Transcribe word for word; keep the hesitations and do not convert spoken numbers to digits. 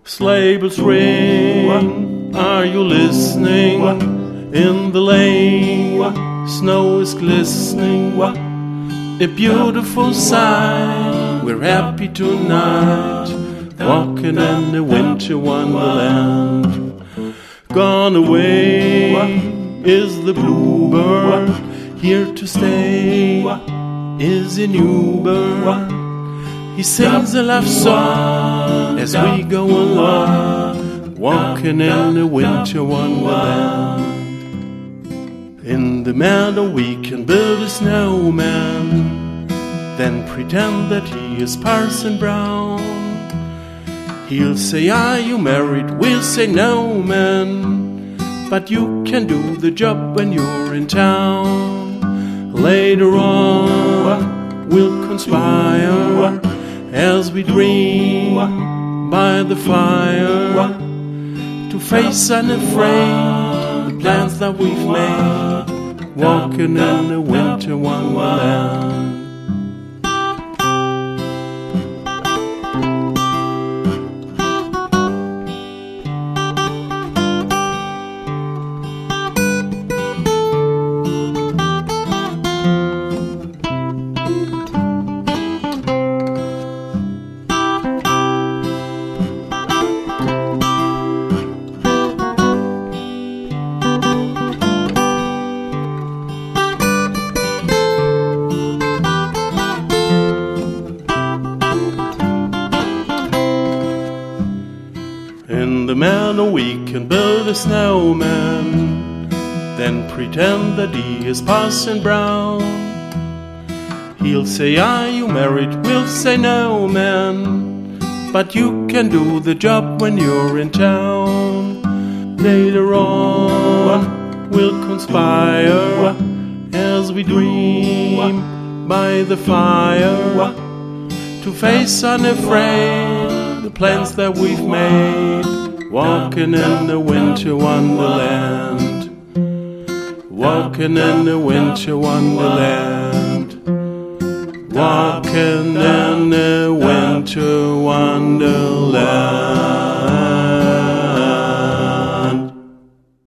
Sleigh bells ring, are you listening? In the lane, snow is glistening. A beautiful sight, we're happy tonight, walking in the winter wonderland. Gone away is the bluebird, here to stay is a new bird. He sings a love song as we go along, walking in the winter wonderland. In the meadow we can build a snowman, then pretend that he is Parson Brown. He'll say, are you married? We'll say, no, man, but you can do the job when you're in town. Later on we'll conspire as we dream by the fire, to face unafraid the plans that we've made, walking in the winter wonderland. In the meadow we can build a snowman, then pretend that he is Parson Brown. He'll say, are you married? We'll say, no, man, but you can do the job when you're in town. Later on we'll conspire as we dream by the fire, to face unafraid the plans that we've made, walking in the winter wonderland, walking in the winter wonderland, walking in the winter wonderland.